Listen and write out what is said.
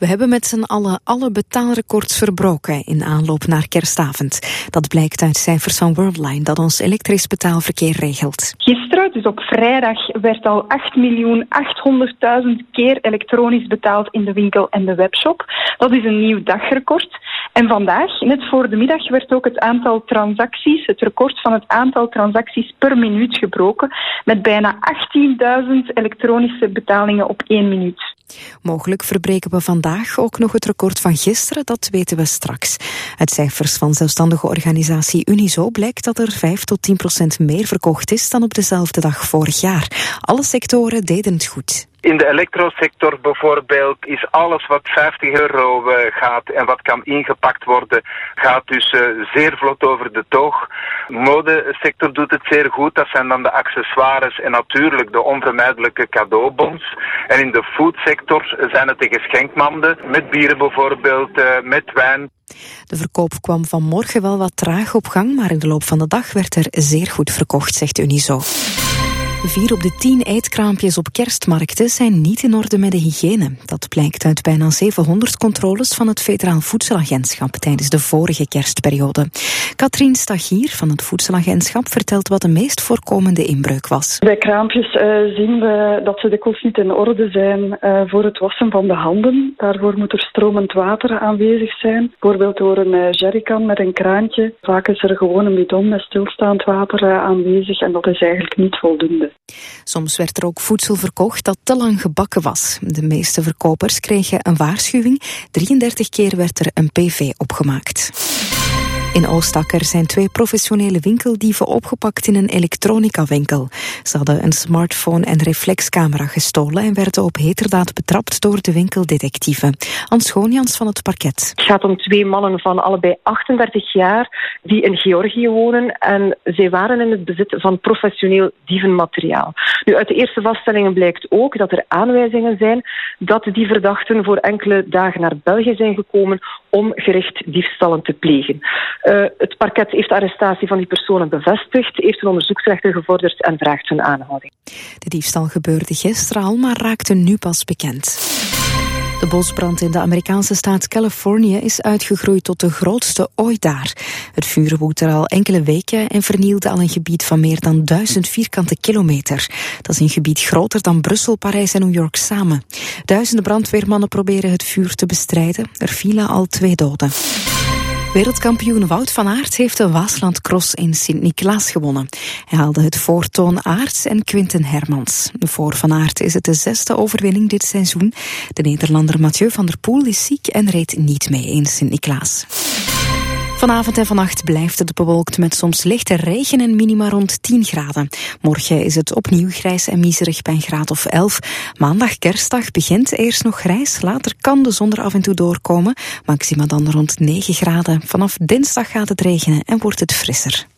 We hebben met z'n allen alle betaalrecords verbroken in aanloop naar kerstavond. Dat blijkt uit cijfers van Worldline, dat ons elektrisch betaalverkeer regelt. Gisteren, dus op vrijdag, werd al 8.800.000 keer elektronisch betaald in de winkel en de webshop. Dat is een nieuw dagrecord. En vandaag, net voor de middag, werd ook het aantal transacties, het record van het aantal transacties per minuut gebroken, met bijna 18.000 elektronische betalingen op 1 minuut. Mogelijk verbreken we vandaag ook nog het record van gisteren, dat weten we straks. Uit cijfers van zelfstandige organisatie Unizo blijkt dat er 5-10% meer verkocht is dan op dezelfde dag vorig jaar. Alle sectoren deden het goed. In de elektrosector bijvoorbeeld is alles wat €50 gaat en wat kan ingepakt worden, gaat dus zeer vlot over de toog. Modesector doet het zeer goed, dat zijn dan de accessoires en natuurlijk de onvermijdelijke cadeaubons. En in de foodsector zijn het de geschenkmanden, met bieren bijvoorbeeld, met wijn. De verkoop kwam vanmorgen wel wat traag op gang, maar in de loop van de dag werd er zeer goed verkocht, zegt Unizo. 4 op de 10 eetkraampjes op kerstmarkten zijn niet in orde met de hygiëne. Dat blijkt uit bijna 700 controles van het Federaal Voedselagentschap tijdens de vorige kerstperiode. Katrien Stagier van het Voedselagentschap vertelt wat de meest voorkomende inbreuk was. Bij kraampjes zien we dat ze dikwijls niet in orde zijn voor het wassen van de handen. Daarvoor moet er stromend water aanwezig zijn. Bijvoorbeeld door een jerrycan met een kraantje. Vaak is er gewoon een bidon met stilstaand water aanwezig en dat is eigenlijk niet voldoende. Soms werd er ook voedsel verkocht dat te lang gebakken was. De meeste verkopers kregen een waarschuwing. 33 keer werd er een PV opgemaakt. In Oostakker zijn 2 professionele winkeldieven opgepakt in een elektronica-winkel. Ze hadden een smartphone en reflexcamera gestolen en werden op heterdaad betrapt door de winkeldetectieven. Ans Schoonjans van het parket. Het gaat om 2 mannen van allebei 38 jaar die in Georgië wonen en zij waren in het bezit van professioneel dievenmateriaal. Nu, uit de eerste vaststellingen blijkt ook dat er aanwijzingen zijn dat die verdachten voor enkele dagen naar België zijn gekomen om gericht diefstallen te plegen. Het parket heeft de arrestatie van die personen bevestigd, heeft een onderzoeksrechter gevorderd en vraagt hun aanhouding. De diefstal gebeurde gisteren al, maar raakte nu pas bekend. De bosbrand in de Amerikaanse staat Californië is uitgegroeid tot de grootste ooit daar. Het vuur woedt er al enkele weken en vernielde al een gebied van meer dan 1000 vierkante kilometer. Dat is een gebied groter dan Brussel, Parijs en New York samen. Duizenden brandweermannen proberen het vuur te bestrijden. Er vielen al 2 doden. Wereldkampioen Wout van Aert heeft de Waaslandcross in Sint-Niklaas gewonnen. Hij haalde het voor Toon Aerts en Quinten Hermans. Voor Van Aert is het de 6e overwinning dit seizoen. De Nederlander Mathieu van der Poel is ziek en reed niet mee in Sint-Niklaas. Vanavond en vannacht blijft het bewolkt met soms lichte regen en minima rond 10 graden. Morgen is het opnieuw grijs en miserig bij een graad of 11. Maandag kerstdag begint eerst nog grijs. Later kan de zon er af en toe doorkomen. Maxima dan rond 9 graden. Vanaf dinsdag gaat het regenen en wordt het frisser.